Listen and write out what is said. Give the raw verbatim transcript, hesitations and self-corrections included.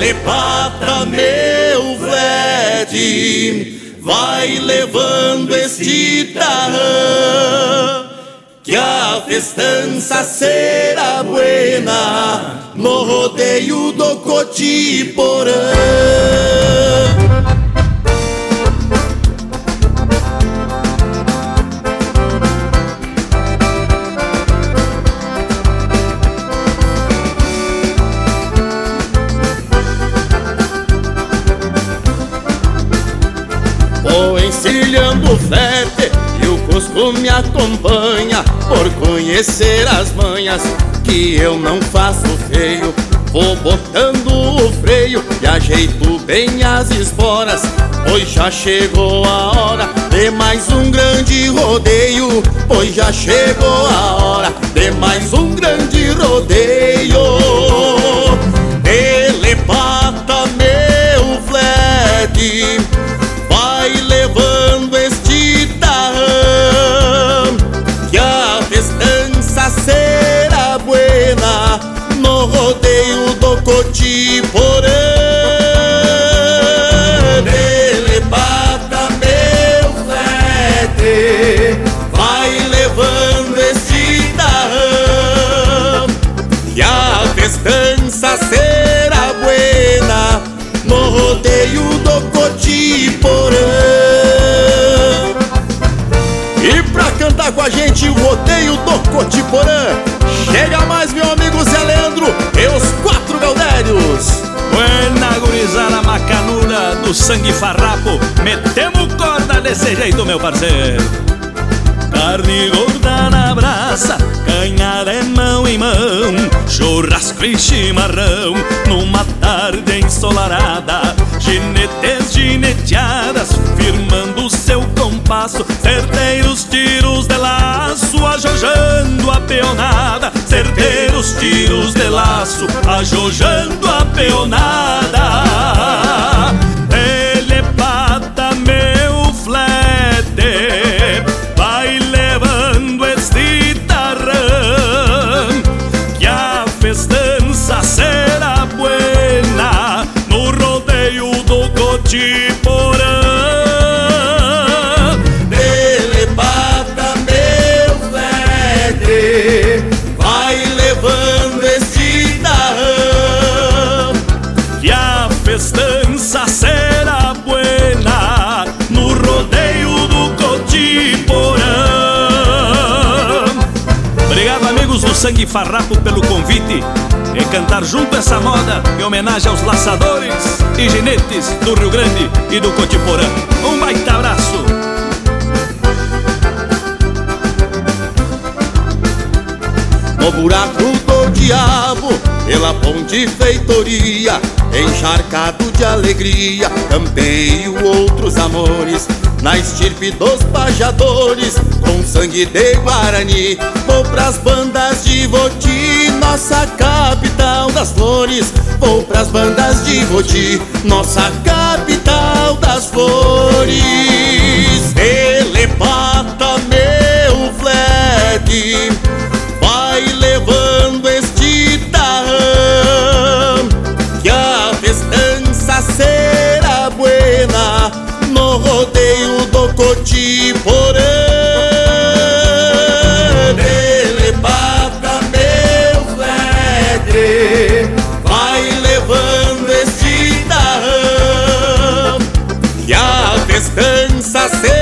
Telepata, meu flete, vai levando este tarrão, que a festança será buena no rodeio do Cotiporã. Vou encilhando o flete e o Cusco me acompanha, por conhecer as manhas que eu não faço feio. Vou botando o freio e ajeito bem as esporas, pois já chegou a hora de mais um grande rodeio. Pois já chegou a hora de mais um grande rodeio. Telepata, meu flete, vai levando este tarrão, que a festança será buena no rodeio do Cotiporã. Telepata, meu flete, vai levando este tarrão, que a festança será buena no rodeio do Cotiporã. E pra cantar com a gente o rodeio do Cotiporã, chega mais meu amigo Zé Leandro e os quatro Gaudérios. Buena gurizada macanuda do sangue farrapo, metemos corda desse jeito, meu parceiro. Carne gorda na brasa, canha de mão em mão, churrasco e chimarrão numa tarde ensolarada. Ginetes, gineteadas, firmando seu compasso, certeiros tiros de laço, ajojando a peonada. Certeiros tiros de laço, ajojando a peonada. Telepata, meu flete, vai levando este tarrão, que a festança será buena no rodeio do Cotiporã. Telepata, meu flete, vai levando este tarrão, Que a festança será buena no rodeio do Cotiporã. Obrigado, amigos do Sangue Farrapo, pelo convite e cantar junto essa moda em homenagem aos laçadores e ginetes do Rio Grande e do Cotiporã. Um baita abraço. no buraco do diabo, pela ponte feitoria, encharcado de alegria, campeio outros amores, na estirpe dos pajadores, com sangue de Guarani. Vou pras bandas de Voti, nossa capital das flores. Vou pras bandas de Voti, nossa capital das flores. Telepata, meu flete, vai levando este tarrão, que a festança será buena no rodeio do Cotiporã. Telepata, meu flete, vai levando este tarrão, que a festança será